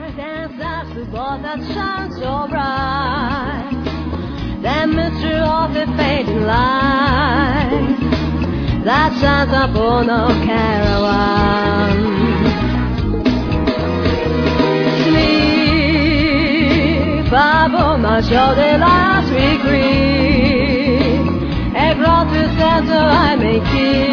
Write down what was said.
Dance that spot that shines so bright, the mystery of the fading light that shines upon our caravan. Sleep upon my shoulder last we grieve, a cross to stand so I may keep